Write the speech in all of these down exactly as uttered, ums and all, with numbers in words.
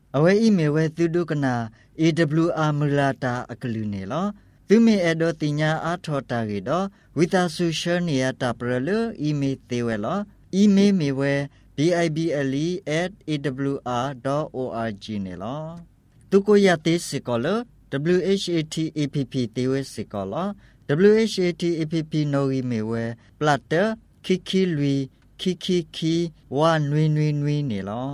အဝဲဤမေဝဲသူဒုကနာ A W R မလာတာအကလူနေလောသူမေအဒိုတင်ညာအာထောတာကေတော့ဝိတာဆူရှယ်နီယာတာပရလအီမေသေးဝဲလောအီမေမေဝဲ bible at a w r dot org နေလောသူကိုရသေးစကောလ w h a t a p p သေးဝဲစကောလ w h a t a p p နိုရီမေဝဲ platter ခိခိလွီခိခိခိဝါနွေနွေနွေနေလော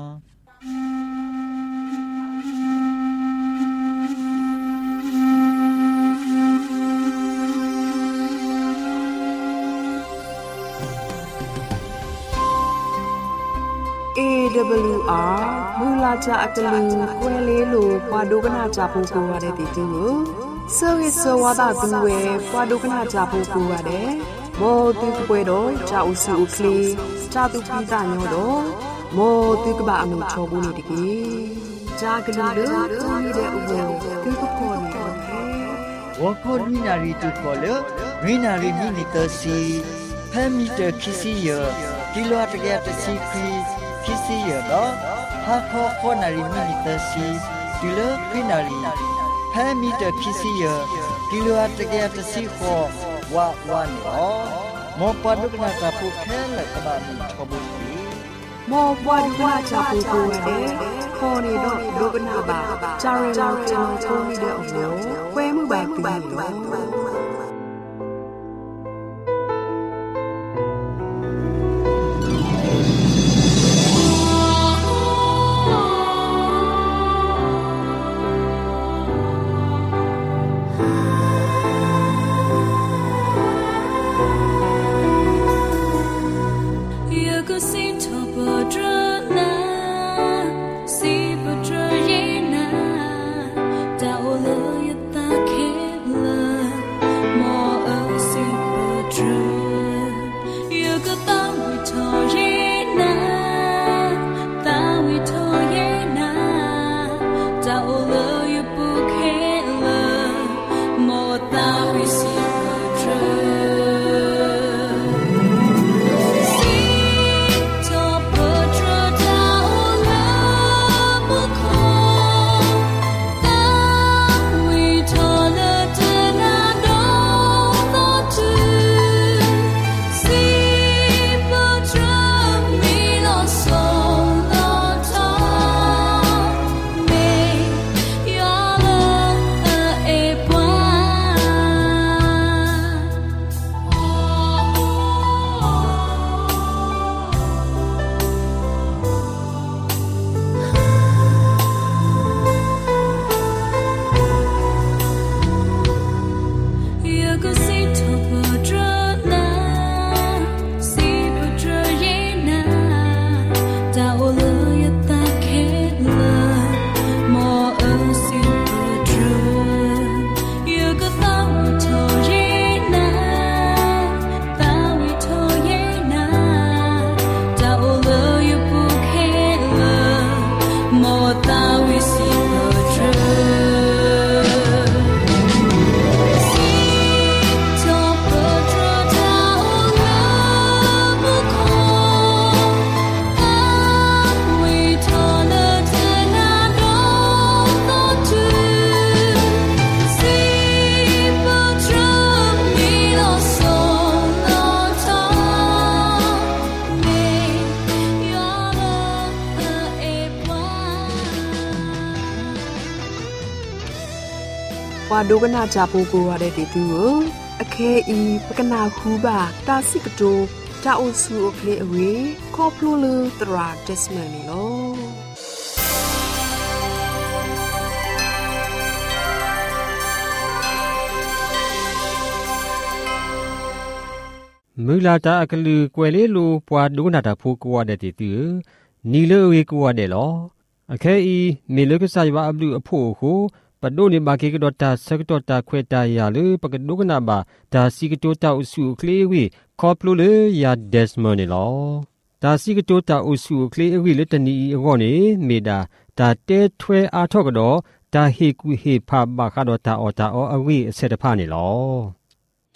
A W R မူလာကြအတလူကွဲလေးလိုပွာဒုကနာကြဖို့ကိုရတဲ့တီတူကိုစောရစောဝါဒသူဝဲပွာဒုကနာကြဖို့ကိုရတယ်မောတူကွဲတော့ကြာဥစုကလေးကြာတူပိတာညောတော့မောတူကဘာအမှုချောဘူးနေတကြီးကြာကလေးလို့တူရတဲ့ဥပ္ပေတူကခေါ်နေတယ်ဝါခေါ်ရင်းနာရီတူခေါ်လို့ရင်းနာရီမိနီတစီဖမ်းမီတခီစီယကီလိုတကယ်တစီခီခီစီရတော့ဟာခေါ်ခေါ်နာရီမိနီတစီဒီလိုခီနာရီဖမ်းမီတခီစီယကီလိုတကယ်တစီခေါ်ဝါဝါနော်မောပဒုကနာတာပုခဲလကဘာမီထဘူစီမောပွားဒုကနာတာပုကိုရတယ်ခေါ်နေတော့ဒုကနာပါဂျာရလာကျွန်တော်ထုံးမိတဲ့အမျိုးခွဲမှုပါပြီးတော့ပွာဒုကနာကြဖို့ကိုရတဲ့တီတူကိုအခဲဤပကနာခူပါတာစိကတိုတာအိုဆူကလေးအဝေးခေါပလိုလူတရာဒက်စမန်နီလောမူလာတာအကလူကွယ်လေးလိုပွာဒုကနာတာဖို့ကိုရတဲ့တီတူနီလိုအဝေးကိုရတယ်လောအခဲဤမေလကစားရအဘလူအဖို့ကိုပဒိုနေမာကေကဒတာစကဒတာခွေတာရလေပကဒုကနာဘာဒါစီကတိုတာအစုကလေးဝီခေါပလိုလေယာဒက်စမနီလောဒါစီကတိုတာအစုကလေးဝီလက်တနီအကောနေမေဒါဒါတဲထွဲအားထော့ကတော့ဒါဟေကူဟေဖာဘာခါတော့တာအော်တာအော်အဝီအဆက်တဖာနေလော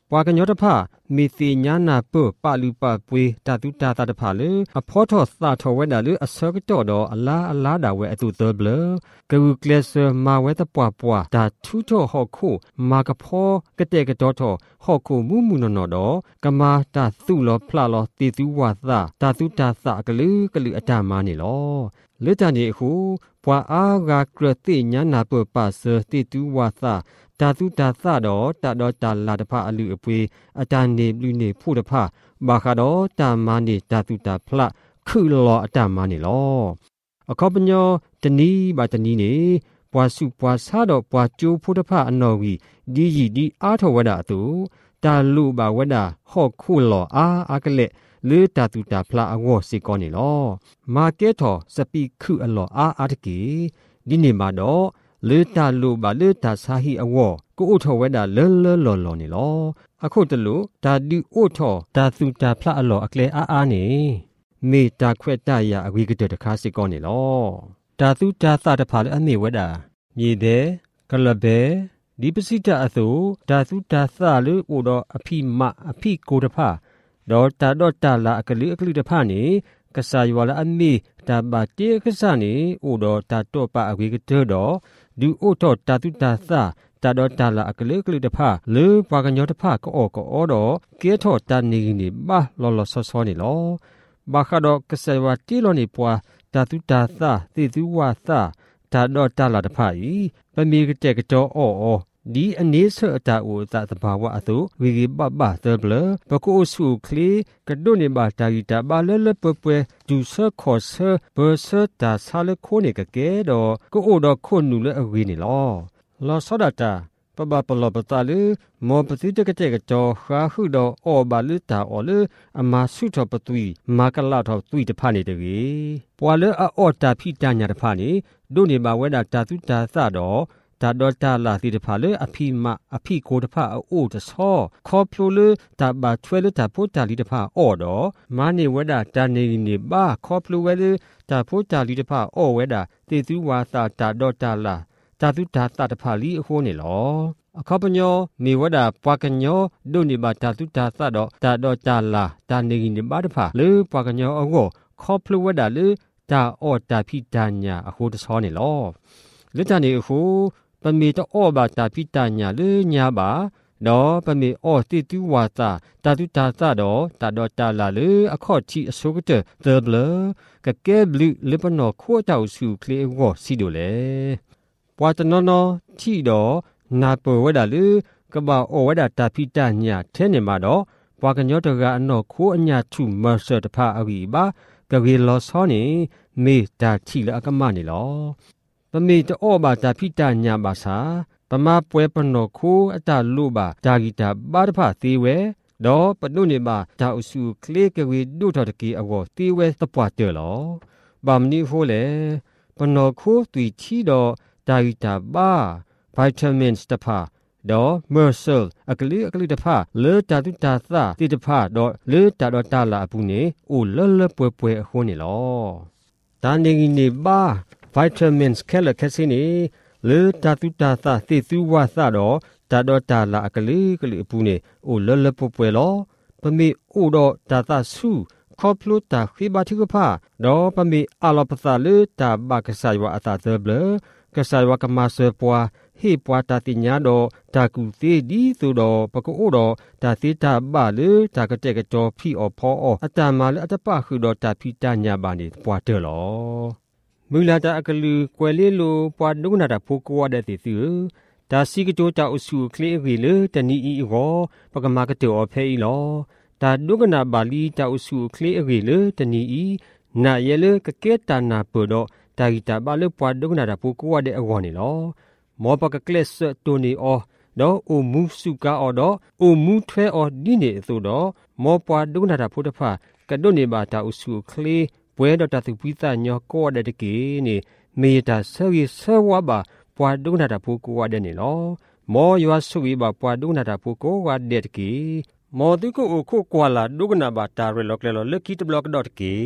ပွာကညောတဖမေစီညာနာပုပလူပပွေတတုတာတာတဖလေအဖောထောသာထောဝဲတာလေအစောကတော့တော့အလားအလားတာဝဲအတူသဘလကဝကလစမာဝဲတပွားပွားဒါထူထောဟော့ခုမာကဖောကတဲ့ကတော့ထောဟော့ခုမူမူနော်နော်တော့ကမာတာသူ့လောဖလာလောတေသူဝါသာတတုတာသကလူကလူအတမာနေလောလေတန်ဒီခုပွာအာဂါကရတိညာနာပုပစတေသူဝါသာတတုတာသတော့တတော့တာလာတဖအလူအပွေအတန်နေလူနေဖို့တဖဘာခါတော့တာမနေတတုတာဖလခုလောအတမနေလောအခောပညောတနီးပါတနီးနေပွာစုပွာစားတော့ပွာကျိုးဖို့တဖအနော်ဝီဒီကြီးဒီအားထောဝဒအတူတာလူပါဝဒဟော့ခုလောအာအကလက်လေတတုတာဖလအဝေါ်စီကောနေလောမာကက်ထောစပီခုအလောအာအတကေဒီနေမှာတော့လေတာလူပါလေတာစာဟီအဝေါ်ကိုအထောဝဒလဲလဲလော်လော်နေလောအခုတလူဒါဒီအိုထောဒါသူတာဖလအလောအကလေအာအာနေမေတာခွဲ့တရအဝိကတတခါစီကောနေလောဒါသူတာသတဖာလေအမေဝဒမြေတဲ့ကလဘဲဒီပစိတအသုဒါသူတာသလေအိုတော့အဖိမအဖိကိုတဖာဒေါ်တာဒေါ်တာလာအကလေးအကလေးတဖာနေကဆာယောလာအမေဒါပါတေကဆာနေအိုတော့တာတော့ပါအဝိကတတော့ဒူအိုတော့တာသူတာသတာတော့တာလာအကလေးကလေးတဖာလေပွာကညောတဖာကောကောတော့ကဲထော်တာနေနေပါလောလောဆောဆောနေလောဘာခါတော့ကဆယ်ဝတီလိုနေပွာတတုတာသသေသူဝါသဒါတော့တလာတဖာဤပမီကတဲ့ကတော့အော်အော်ဒီအနေဆအတာအိုသသဘာဝအသူဝီဂီပပသဘလပကိုဆုခလီကဒုနေဘာတာဂီတာဘာလလပပွဲဒူဆခောဆဘောဆတာဆာလခိုနေကကဲတော့ကိုအိုတော့ခွနူလအဝေးနေလောလောဆဒတာပပပလပတလေမောပတိတကတဲ့ကတော့ခါဟုတော့အော်ဘာလူတာအော်လေအမဆုထပသွီမာကလာတော့သွီတဖာနေတကြီးပွာလေအော်တာဖိတညာတဖာနေဒုနေမှာဝဲတာတာသူတာသတော့ဒါတော့တာလာတိတဖာလေအဖိမအဖိကိုတဖာအိုတဆောခေါ်ဖြိုလေဒါဘာထွဲလေတာပိုတာလီတဖာအော်တော့မာနေဝဲတာတာနေနေပါခေါ်ဖြိုဝဲလေဒါပိုတာလီတဖာအော်ဝဲတာတေသူဝါသာဒါတော့တာလာတာသူတာတာတဖာလီအခိုးနေလောအခပညောမေဝဒပွာကညောဒုန်ဒီဘာတာသူတာသတော့တာတော့တာလာတာနေကြီးနေပါတဖာလေပွာကညောအကိုခေါပလဝဒလေတာအော်တာဖိတာညာအခိုးတဆောနေလောလက်တနေအခုပမေတော့အော်ဘာတာဖိတာညာလေညာပါတော့ပမေအော်တိတူဝါတာတာသူတာသတော့တာတော့တာလာလေအခော့ချီအစိုးကတဲ့သဘလကကဲဘလူလေပနောခိုးတောက်စုကလေးဝစီတို့လေပွာတနော်နော်ချီတော့နာပဝဒလူကဘာအဝဒတာဖိတညာထဲနေမှာတော့ဘွာကညောတကအနော်ခိုးအညာထုမဆတ်တဖာအဝီပါကကေလောဆောနေမေတာချီလအကမနေလောပမေတောဘာတာဖိတညာပါစာပမပွဲပနောခိုးအတလူပါဒါဂီတာဘာတဖာသေးဝဲတော့ပနုနေမှာဒါအစုကလေကဝေဒုထတကေအဝသေးဝဲတပွားတယ်လောဗမနီဖိုလေပနောခိုးတီချီတော့ဒါဂီတာဘာvitamins တဖာတော့ mercel အကလေးအကလေးတဖာလေတာတုတာသတိတဖာတော့လေတာတော့တာလာဘူးနေအိုလလပွဲပွဲအခွန်းနေလောဒါနေကြီးနေပါ vitamins ခဲလခက်စင်းနေလေတာတုတာသတိသူဝါသတော့တာတော့တာလာအကလေးကလေးဘူးနေအိုလလပွဲပွဲလောပမေအိုတော့တာသဆုခေါပလုတာခိဘာတိကဖာတော့ပမေအလောပသလေတာဘကဆာယဝအတာသဘလကဆာယဝကမဆပွားဟေပွာတာတိညာတော့ဒါကူသေးဒီဆိုတော့ပကူတော့ဒါသေးတာပါလေဒါကတဲ့ကတော့ဖီအော်ဖောအော်အတမလေအတပခုတော့ဒါဖီတညာပါနေပွာတယ်လောမူလာတာအကလူကွယ်လေးလိုပွာဒုနာတာဖိုးကွာတဲ့တီသူဒါစီကတိုတာအဆူကလေးရီလေတနီဤရောပကမာကတောဖဲဤလောဒါဒုကနာပါလီတာအဆူကလေးရီလေတနီဤနာရဲလေကကဲတာနာပိုတော့ဒါဂီတာပါလေပွာဒုကနာတာဖိုးကွာတဲ့အဝေါ်နေလောမောပကကလစ်တိုနီအောတော့အိုမူစုကာအောတော့အိုမူထွဲအောဒီနေသို့တော့မောပွာဒုနာတာဖို့တဖာကဒုနေပါတာအဆူကလေးပွဲတော့တသူပိသညောကောတဲ့တကေနေမေတာဆောရီဆောဝါပါပွာဒုနာတာဖို့ကိုဝတဲ့နေလောမောရွာဆုဝေပါပွာဒုနာတာဖို့ကိုဝတဲ့တကေမောတုကိုအခုကွာလာဒုကနာပါတာရလောကလောလက်ကီတဘလော့ဒေါတ်ကေ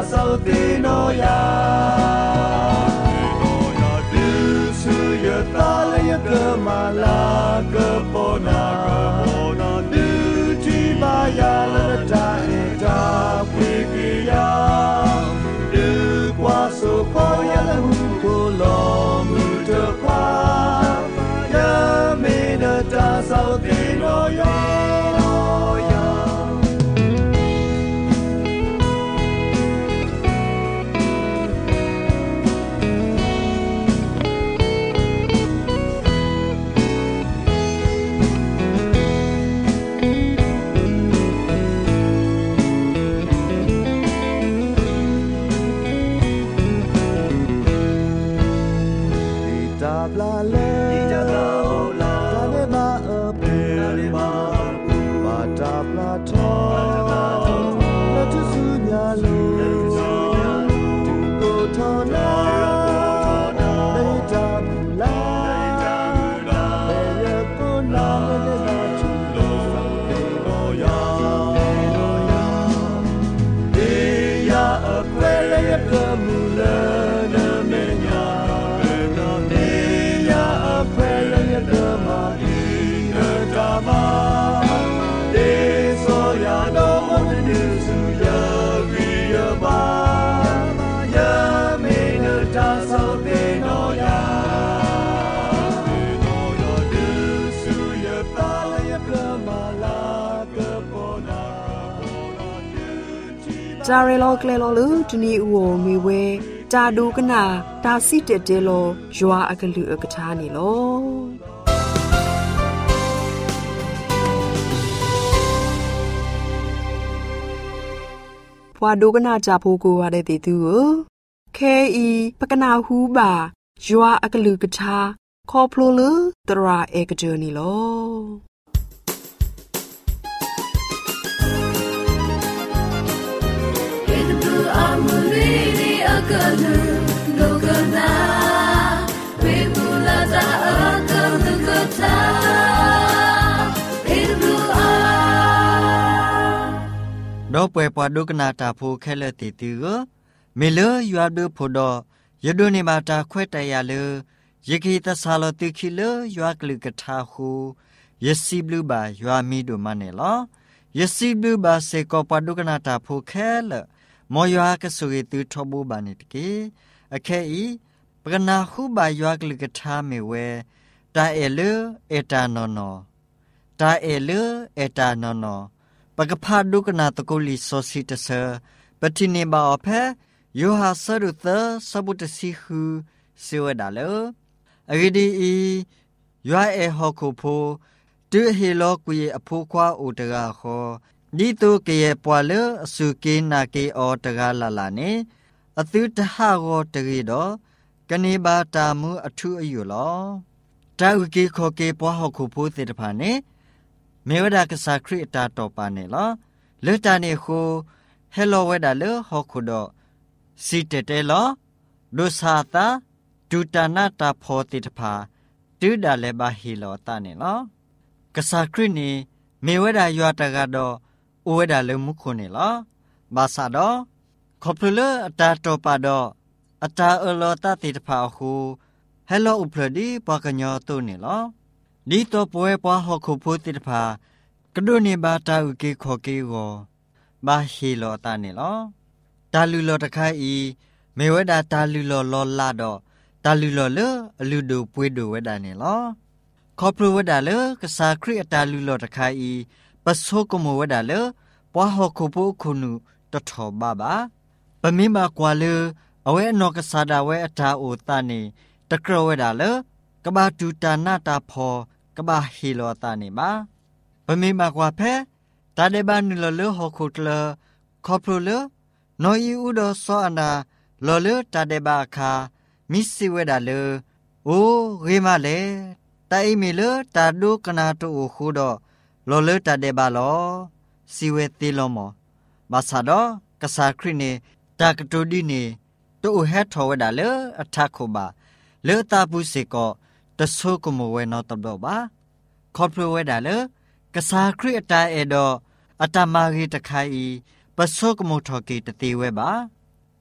sao tin nó ya du su ya ta le ya cơ mà la cơ po na du chi ba ya la ta e ta quy ki ya du qua so po ya la hu ko lo mu te qua ya me na ta sao tin nó ya จาเรโลเกลโลลูทนีอูโอมีเวจาดูกนาตาซิเตเตโลยัวอะกลืออะกะทานีโลพวาดูกนาจาพูกูวาเดติตูเคอีปะกนาฮูบายัวอะกลือกะทาคอพลูลูตราเอกเจนีโล Amuri akalu lokana webula da akalu kota iru a ดอกเปปวาดุกนาตาพูแค่เลติตือเมเลยัวดูพูดอยดูนิมาตาควยตายาเลยกีตาซาลติคิเลยัวกลึกทาหูยสีบลูบายัวมีดูมันเนลอยสีบลูบาเซกปวาดุกนาตาพูแค่เลมอยากกสุริตุทบูบานิตกีโอเคอีปกนาหูบายากลิกทามีเวตาเอเลเอตานอนอตาเอเลเอตานอนอปกพาดุกนาตกุลิโซซิตเซปติเนบาอเพยูฮาสรุตสบุตสิฮูสิวดาเลอริดีอียัวเอฮอคูโพตุเฮโลกุยอภูควาอุตราโคဒီတုကေပွာလစုကေနာကေအောတဂလာလာနေအသုတဟရောတရီတော့ကနေပါတာမှုအထုအယူလောတာဥကေခောကေပွားဟခုဖို့တေတဖာနေမေဝဒကစာခရစ်တာတော့ပါနေလောလွတ်တာနေခုဟဲလိုဝဲတာလေဟခုတော့စီတတဲလောဒုစာတာဒုတနာတာဖောတေတဖာတူဒါလေပါဟီလောတာနေလောကစာခရစ်နေမေဝဒရွာတကတော့โอเวดาเลมุคุนี่ล่ะบาซาดอขอบเลอตาโตปาดออตาเอลอตาติตพาฮูเฮโลอุพรดีปากญอตุนี่ล่ะดีโตปวยปะฮอคุพุติตพากะดุนี่บาตาอุเกขอเกโกบาฮีโลตานี่ล่ะตาลุโลตะไคอีเมเวดาตาลุโลลอลาดอตาลุโลเลอลุดูปวยดูเวดานี่ล่ะขอบเวดาเลกษาคริตาลุโลตะไคอีปัสโซกโมวดาเลปะฮอคุปุคุนุตถอบาบาปะมิมากวาเลอเวนอกษาดาเวอตาโอตานีตะกรวดาเลกบาตูตานาตาพอกบาฮีโลตานีบาปะมิมากวาเพตาเดบานุลเลฮอคุตเลขอพรุเลนอยีอุดอซออานาลอเลตาเดบาคามิสิเวดาเลโอเรมาเลตาอิมิเลตาดูกนาตุโอคูดอลอเลตาเดบาลอสิเวติลอมอบาซาดอกษาคริเนตากตูดีเนตูเฮทอเวดาเลอัทาโคบาเลตาบุเซโกตะโซกโมเวนอตบดอบาขอพรเวดาเลกษาคริตาเอดออัตมารีตะไคอีปะโซกโมทอกีตะตีเวบา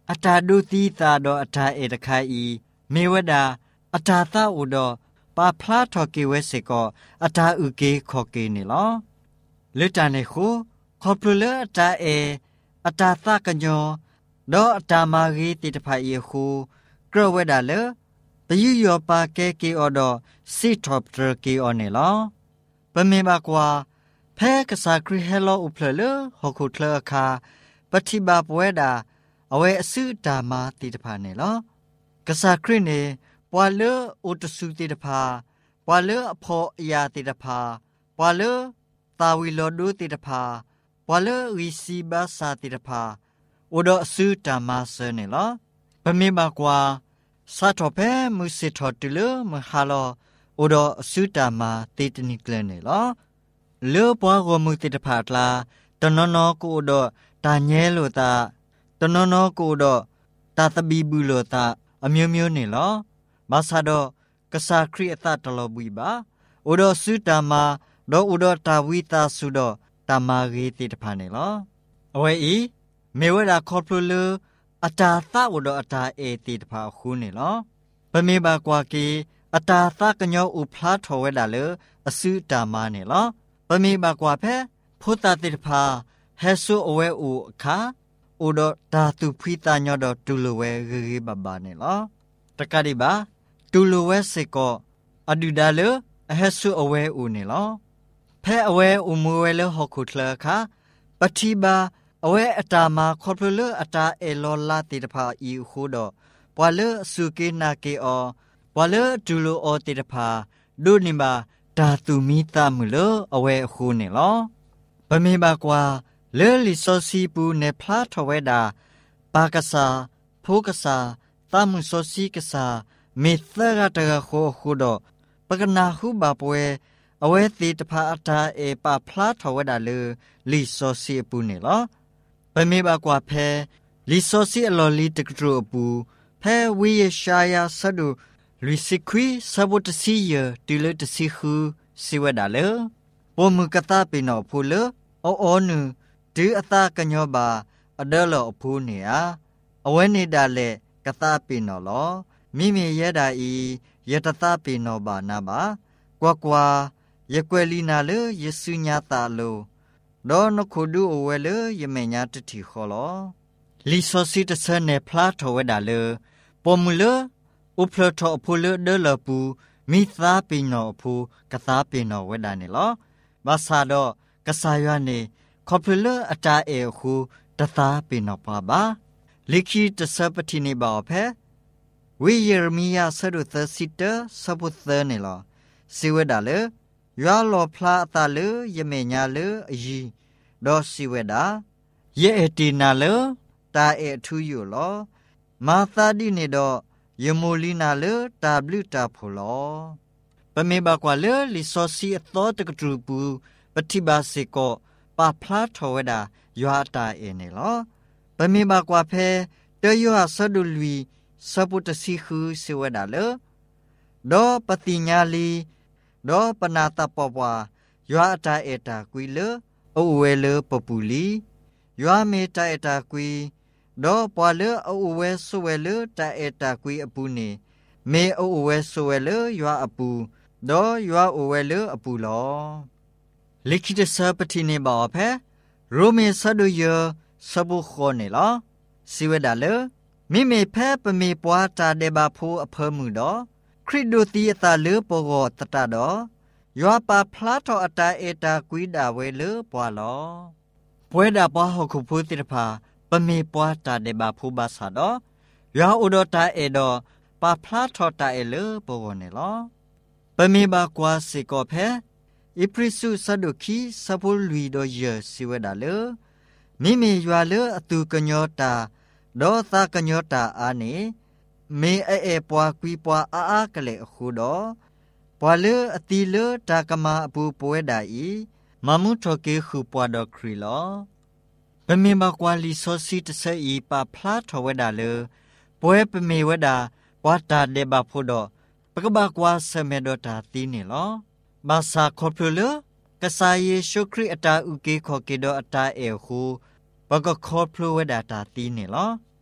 အတာဒုတိသာတော့အတာဧတခိုင်ဤမေဝဒာအတာသာဥတော်ပါဖလားထော်ကေဝဲစေကောအတာဥကေခောကေနေလောလွတ်တန်နေခုခေါပလအတာဧအတာသကညောဒေါ်အတာမာဂီတိတဖိုင်ယခုကရဝဲဒါလေတယူယောပါကဲကေအော်တော်စီထော့ပတကေအော်နေလောပမေပါကွာဖဲကစားခရီဟဲလောဥပလလဟခုထလအခါပတိဘာပွဲတာအဝဲအစုတာမာတိတဖာနေလောကစားခရီနေပွာလဥတစုတိတဖာပွာလအဖောအယာတိတဖာပွာလတာဝီလောဒုတိတဖာပွာလဝီစီဘာစာတိတဖာဥဒအစုတာမာဆနေလောပမေပါကွာစာတော့ဖဲမူစစ်တော်တူလမဟာလောဥဒအစုတာမာတေတနိကလနေလောလေပွားကိုမူတိတဖာတလာတနောနောကိုဥဒတာညဲလို့တာတနောနောကိုဥဒတာတဘီဘူးလို့တာအမျိုးမျိုးနေလောမဆာတော့ကစားခရီအသတလောဘွီပါဥဒစုတာမာတော့ဥဒတာဝီတာစုတော့တာမာရေတိတဖာနေလောအဝဲဤမေဝဒခေါပလလအတာသဝဒအတာအေတိတဖာခုနေလောပမေပါကွာကေအတာသကညောဥဖလားထော်ဝဲတာလေအစုတာမာနေလောပမေပါကွာဖဲဖုတတိတဖာဟဲဆုအဝဲဥအခါဥဒတာသူဖိတာညောတော့တူလဝဲရေရေဘဘာနေလောတကတိပါတူလဝဲစေကောအဒူဒါလေအဟဲဆုအဝဲဥနေလောဖဲအဝဲဥမွေလေဟခုထလခါပတိဘာအဝဲအတာမာခေါပလအတာအေလောလာတိတဖာဤခုတော့ပွာလစုကေနာကေအောပွာလဒူလိုအောတိတဖာဒုနိမာဒါသူမီတာမူလအဝဲခုနေလောဗမေပါကွာလဲလီစောစီပူနေဖလားထဝဲတာပါကစားဖိုးကစားတာမှုစောစီကစားမေသရတရခိုခုတော့ပကနာဟုပါပွဲအဝဲတိတဖာအတာအေပါဖလားထဝဲတာလေလီစောစီပူနေလောပမေပါကွာဖဲလီဆိုစီအလော်လီတကထရပူဖဲဝီယရှာယာဆဒူလူစီခွီဆဘတ်စီယတီလတစီခူစီဝဒါလေပိုမကတာပိနောဖူလအောအောနုဒီအတာကညောပါအဒလောအဖူနေယာအဝဲနေတာလေကတာပိနောလောမိမိရဲတာဤယတတာပိနောပါနာပါကွာကွာယကွယ်လီနာလေယဆုညာတာလောဒေါနခုဒူအဝဲလေယမေညာတတိခေါ်လောလီဆိုစီတဆန်နေဖလားထောဝဲတာလေပေါ်မူလဥဖလထောဖူလဒလပူမိသားပိနောဖူကသားပိနောဝဲတာနေလောဘာသာတော့ကစားရွာနေခေါပလအတာအေခုတသားပိနောပါပါလိခိတဆပတိနေပါဖဲဝိယေရမီယာဆရုသစီတဆပုသနေလောစီဝဲတာလေရွာလောဖလားအတာလေယမေညာလေအယီဒေါ်စီဝဲတာယေအတီနာလေတာအေထူယူလောမာသာဒီနေတော့ယမိုလီနာလေတာဘလူတာဖိုလောပမေဘကွာလေလီဆိုစီအသောတကထူပူပတိဘာစေကောပါဖလားထောဝဲတာရွာတာအေနေလောပမေဘကွာဖဲတယောဆဒူလူစပုတစီခူစေဝဲတာလေဒေါ်ပတိညာလီဒေါ်ပနာတပပွားရွာတာအေတာကွီလေအိုဝဲလေပပူလီရွာမေတာအေတာကွီဒေါ်ပွာလေအိုဝဲဆွဲလေတာအေတာကွီအပူနေမေအိုဝဲဆွဲလေရွာအပူဒေါ်ရွာအိုဝဲလေအပူလောလိခိတဆပတိနေပါဖဲရိုမေဆဒူယစဘူခေါနေလောစီဝဲတာလေမိမေဖဲပမေပွားတာဒေဘာဖိုးအဖမှုတော့ခရစ်ဒိုတီအတာလေပေါ်ကိုတတတော့ရွာပါဖလားတော်အတာအေတာကွီတာဝဲလေပွာလောပွဲတာပွားဟခုဖိုးတိတဖာပမေပွားတာဒေဘာဖိုးဘာသာတော့ရွာဥဒတာအေတော့ပါဖလားတော်တာအေလေပေါ်ကိုနေလောပမေဘာကွာစေကောဖဲဣပရိစုဆဒုခိစပူလူဒိုယစီဝဲတာလေမိမိရွာလေအတူကညောတာဒေါသကညောတာအာနေမေအဲအဲပွားကွီပွားအာအာကလေအခုတော့ပွာလေအတီလေတာကမာအပူပွဲတာဤမမှုထောကေခုပွားတော့ခရီလောပမေမကွာလီဆိုစီတဆဲဤပါဖလားထောဝဲတာလေပွဲပမေဝဲတာပွားတာဒေဘာဖို့တော့ပကဘာကွာဆမေဒတာတီနေလောဘာသာခေါပလကစားယေရှုခရစ်အတာဥကေခေါကေတော့အတာအေဟုဘကခေါပလဝဲတာတာတီနေလော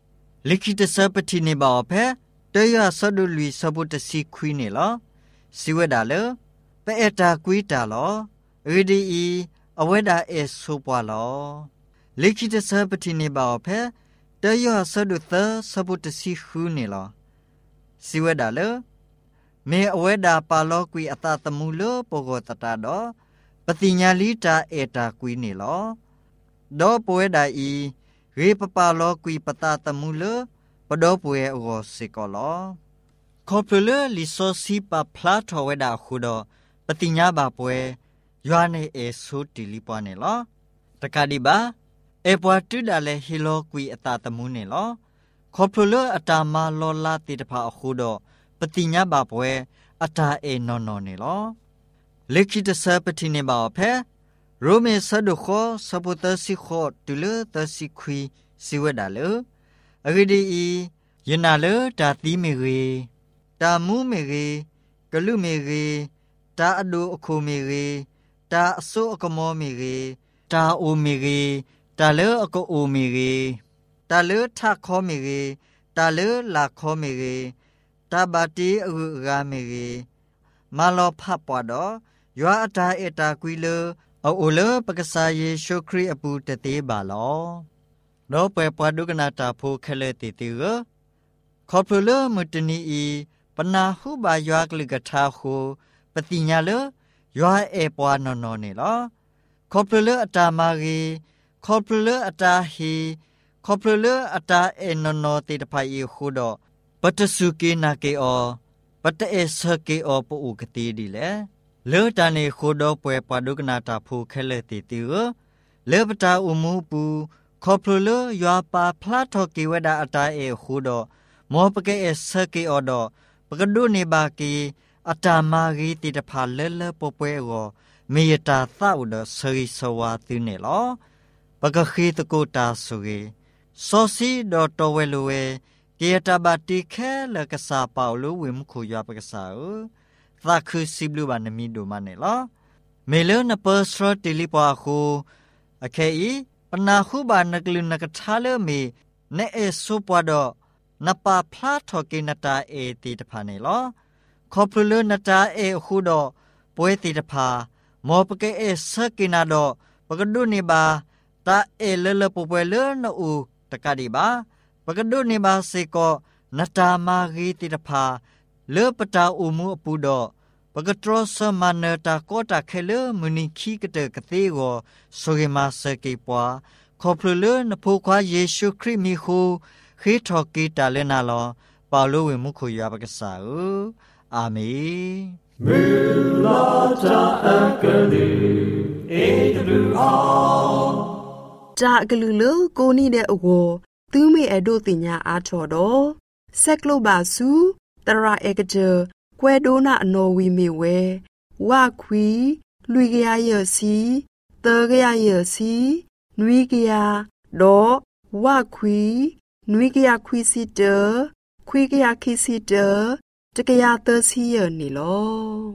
ลิขิตเสปทินิบาเพเตยาสดุลุยสบุตสีคุยนี่ลอสิเวดาเลเปเอตากุยตาลอรีดีอีอเวดาเอสุปวาลอลิขิตเสปทินิบาเพเตยาสดุเตสบุตสีคุนี่ลอสิเวดาเลเมอเวดาปาลอกุยอตาตมูเลปโกตตาดอปฏิญญาลิตาเอตากุยนี่ลอดอปเวดาอีเรปปาลอกุยปตาตมูเลปดอปเวโอสิกอลอคอพลเลลิโซซีปาพลาทเวดาคูดอปฏิญญาบาปเวยาเนเอสุติลิปวานี่ลอตะกาดิบาเอปวาตุดาเลฮิโลกุยอตาตมูนี่ลอคอพลเลอตามาลอลาติตภาคูดอปฏิญญาบาปเวอตาเอนอนอนี่ลอลิขิตเสปทินิบาเพโรเมสดุโคสปุตสิโคตุเลตสิคุยสิเวดาเลอริดีอียนาเลตาติเมเรตามูเมเรกลุเมเรตาอดูอคูเมเรตาอสุอกมอเมเรตาโอเมเรตาเลออกโอเมเรตาเลทาคอเมเรตาเลลาคอเมเรตาบาติอรุราเมเรมาลอพับปอดอยาตาเอตากุยเลเอาโอเลปกษาเยชูคริอปูเตเตบาลอดอเปปวาดุกนาตาโพเคเลติติเรขอพลเลมุตนีอีปนาหุบายากลิกทาโคปฏิญญาเลยาเอปวานนอนี่ลอขอพลเลอตามารีขอพลเลอตาฮีขอพลเลอตาเอนนอติตภายีคูดอปัตสุกีนาเกอปัตเอสเกอปูอุกติดีเลเลอตานีคูดอปเวปวาดุกนาตาโพเคเลติติเรเลปตาอุมูปูขอพลเลอยาปาพลาทอกิเวดาอตาเอคูดอมอปเกเอสเกอดอปกดุนิบากีอตามารีติตภาเลเลปเปโรเมยตาตาอุดสริสวาติเนลอปกขีตโกตาสุเรซอซีดอตเวลเวเกียตาบาติแค่เลกษาเปาลูวิมคุยาปกษาตาคือสิบลูบานมีดูมันเนลอเมเลนเปอร์สรติลิปาคูอเคอีปนาคูบานกลุนกทาเลมีเนเอสุปวดอนปาพลาทอกินตาเอติตภาเนลอขอพลเลนตาเอคูดอปวยติตภามอปเกเอสกินาดอปกดุนิบาตาเอเลเลปปวยเลนอูตะกาดิบาปกดุนิบาเซโกนตามารีติตภาเลปตาอูมูอปูดอปกตรสมาเนตาโกตาเคเลมุนิคีกเตกะเตโกโซเกมาเซเกปวาขอพลเลนผูควาเยซูคริสต์มีฮูခိထောကိတာလနာလောပါလိုဝေမှုခွေရပကစားအာမင်မေလာတာအကလေအေတလူအောင်จากลูลูโกนี่เดอโวตูเมอโดติญาอาทอดอเซกโลบาซูตระเอกเจกวยโดนาอโนวีเมเววาควีลุยกยาเยซีเตกยาเยซีนุยกยาดอวาควีนุยกยาควีซิเตอควีกยาคิซิเตอตะกยาเตซีเยนี่ลอ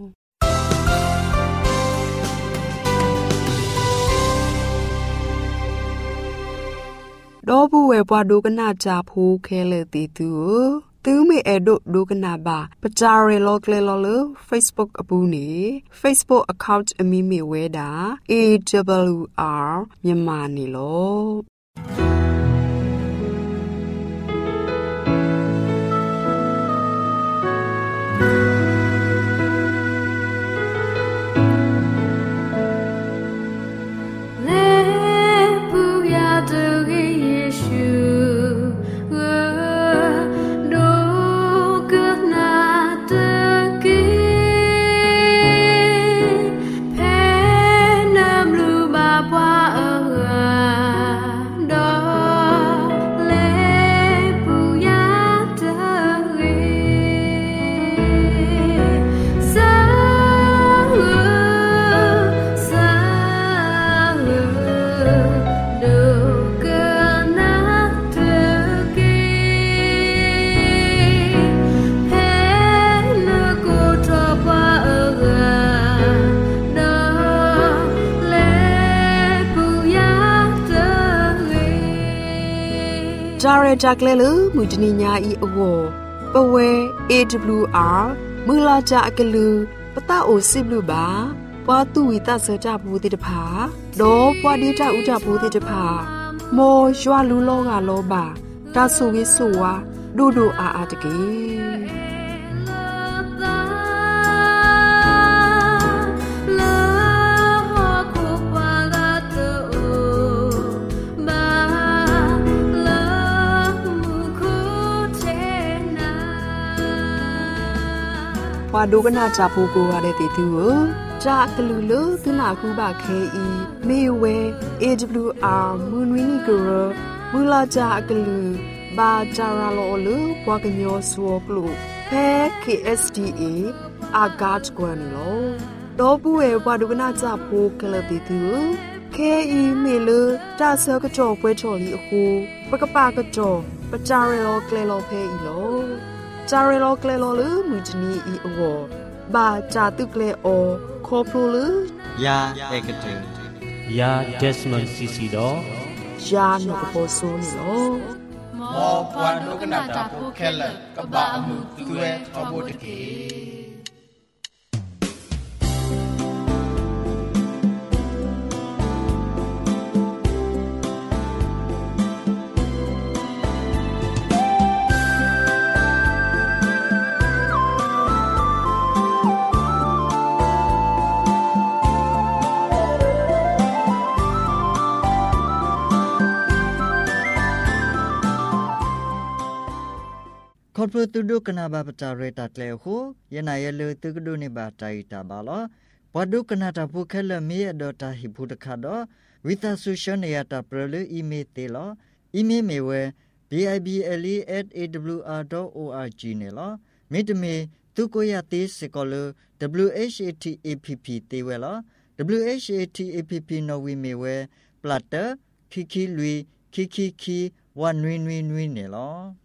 ดอบูเวปวาดูกนาจาพูเคเลติตูตูเมเอโดดูกนาบาปจาเรโลเคเลโลเล Facebook อปูนี Facebook account อมีมีเวดา A W R မြန်မာနီလောดอจากเลลมุจนิญาอีอโวปเว เอ ดับเบิลยู อาร์ มือลาจาอักลือปะตาโอซิบลูบาปาตุวิตาเสจาบูติตภาโดปวาดิจาอุจาบูติตภาโมจวาลูโลกาโลบาตาสุวิสุวาดูดูอาอาตะกีปาดูกันนาจาปูกูวาเดติตูจากลูลูตุนาคูบาเคอีเมเว เอ ดับเบิลยู อาร์ มูนวินิกรมูลาจากลูบาจาราโลลูปวากญอสวกลูแพ เค เอส ดี เอ อากาจกวนโลดอปูเอปาดูกันนาจาปูกะลติตูเคอีเมลูตาเซกะจอป่วยชอลีโคปะกะปากะจอปะจาเรโลเกลโลเพอีโลจาเรโลเกลโลลูมุจนีอีอวบาจาตุเกลโอคอพลูลูยาเอกเตยาเดสมอนซีซีดอยาโนกโปโซนิโลมอปวานุกนาตาพุเคลกะบะอมุตุเวทอโบตะเกขอพระตุดุกนาบาปจาเรตัดเลวโคยนายเลตุกดุนิบาใจตาบาลปดุกนาตาภูเคลมีอดตาหิพุตคาดวิตาสุชนยาตาเปรลอีเมเตลอีเมเมเว บี ไอ บี แอล อี แอท เอ ดับเบิลยู อาร์ ดอท โอ อาร์ จี เนลมิดเมตุโกยาติสกอล ดับเบิลยู เอช เอ ที เอ พี พี เตเวล ดับเบิลยู เอช เอ ที เอ พี พี นวีเมเวปลัตเตอร์คิคิลุยคิคิคิวันนวีนวีนวีเนล